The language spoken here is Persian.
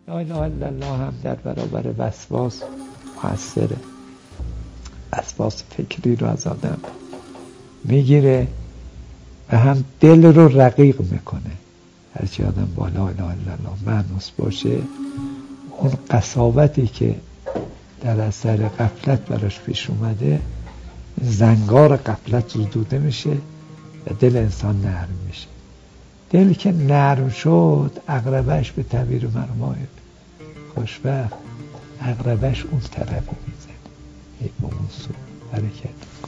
لا اله الا الله هم در برابر وسواس موثره. وسواس فکری رو از آدم میگیره و هم دل رو رقیق میکنه. هرچی آدم با لا اله الا الله مانوس باشه، اون قساوتی که در اثر غفلت براش پیش اومده، زنگار غفلت زدوده میشه و دل انسان نرم میشه. دل که نرم شد، عقربش به تعبیر مرمای خوشبخت عقربش اون طرف میزنه، به اون سو حرکت